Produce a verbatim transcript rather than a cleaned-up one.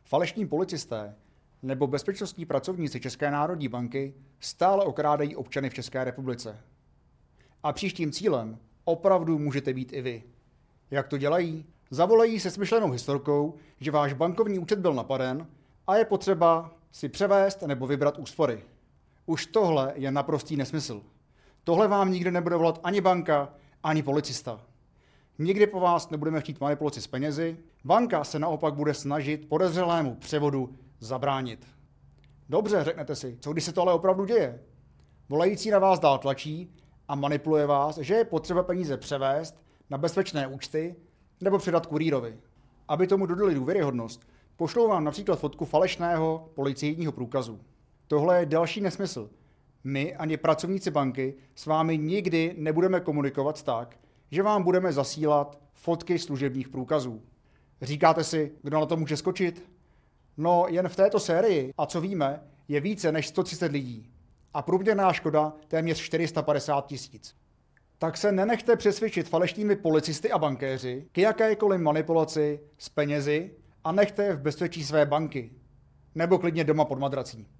Falešní policisté nebo bezpečnostní pracovníci České národní banky stále okrádají občany v České republice. A příštím cílem opravdu můžete být i vy. Jak to dělají? Zavolají se smyšlenou historkou, že váš bankovní účet byl napaden a je potřeba si převést nebo vybrat úspory. Už tohle je naprostý nesmysl. Tohle vám nikdy nebude volat ani banka, ani policista. Nikdy po vás nebudeme chtít manipulaci s penězi, banka se naopak bude snažit podezřelému převodu zabránit. Dobře, řeknete si, co když se to ale opravdu děje? Volající na vás dál tlačí a manipuluje vás, že je potřeba peníze převést na bezpečné účty nebo předat kurýrovi. Aby tomu dodali důvěryhodnost, pošlou vám například fotku falešného policejního průkazu. Tohle je další nesmysl. My ani pracovníci banky s vámi nikdy nebudeme komunikovat tak, že vám budeme zasílat fotky služebních průkazů. Říkáte si, kdo na to může skočit? No, jen v této sérii, a co víme, je více než sto třicet lidí. A průměrná škoda téměř čtyři sta padesát tisíc. Tak se nenechte přesvědčit falešnými policisty a bankéři k jakékoliv manipulaci s penězi a nechte je v bezpečí své banky. Nebo klidně doma pod madrací.